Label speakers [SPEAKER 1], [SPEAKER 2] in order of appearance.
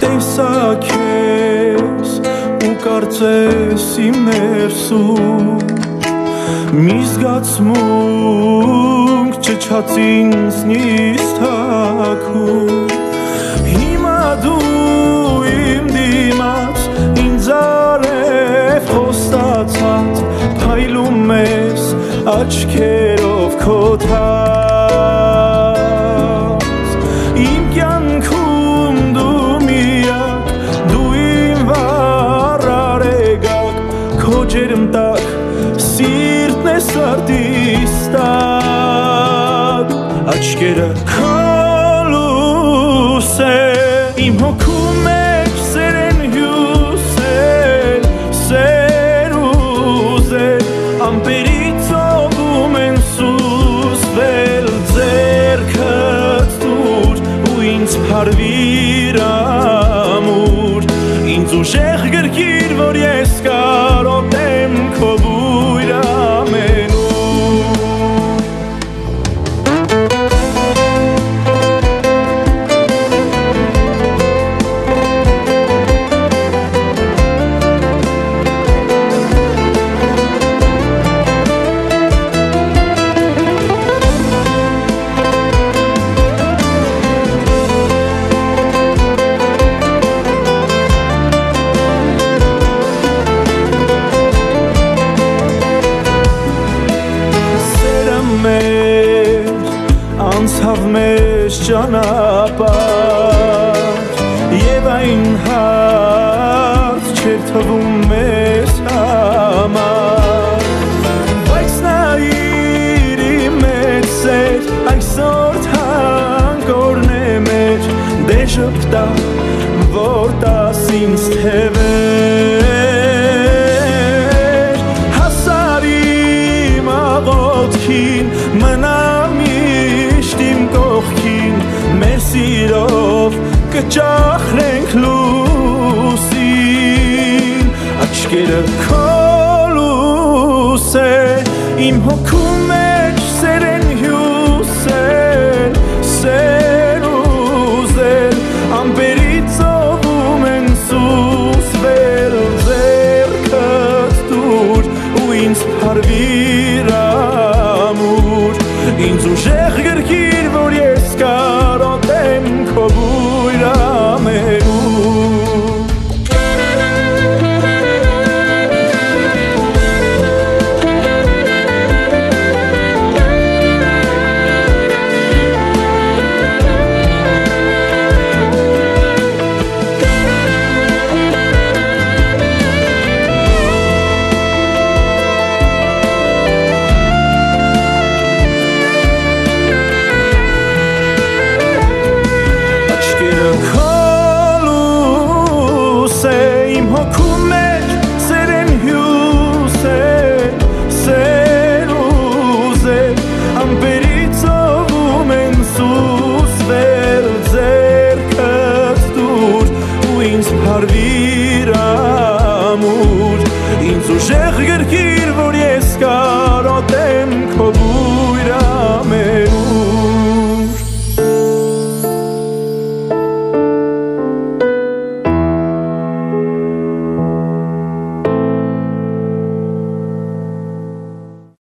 [SPEAKER 1] տեսա քեզ ու կարծես իմ ներսում մի զգացմունք չչած ինձնից թաքուն հիմա դու իմ դիմաց ինձ արև խոստացած փայլում ես աչքերով քո թաց իմ կյանքում դու միակ դու իմ վառարեգակ քո ջերմտակ սիրտն է սրտիս տակ աչքերը քո լույս է իմ հոգում մեջ սեր են հյուսել սեր ուզել ամպերից օգում են սուսվել ձեռքդ տուր ու ինձ փարվիր ամուր ինձ ուժեղ գրկիր որ ես կարոտեմ քո բույր ամենուր անցավ մեզ ճանապարհ եւ այն հարց չէր թվում մեզ համար բայց նայիր իմ մեծ սեր այսօր թանկորն է մեր դե ժպտա որ տաս ինձ թևեր հասար իմ աղոթքին մնա մեր սիրով կճախրենք լուսին աչքերը քո լույս է իմ հոգում մեջ սեր են հյուսել սեր ուզել ամպերից օգում են սուսվել ձեռքդ տուր ու ինձ փարվիր ամուր ինձ ուժեղ գրկիր որ ես կարոտեմ քո բույր ամենուր Ինձ ուժեղ գրկիր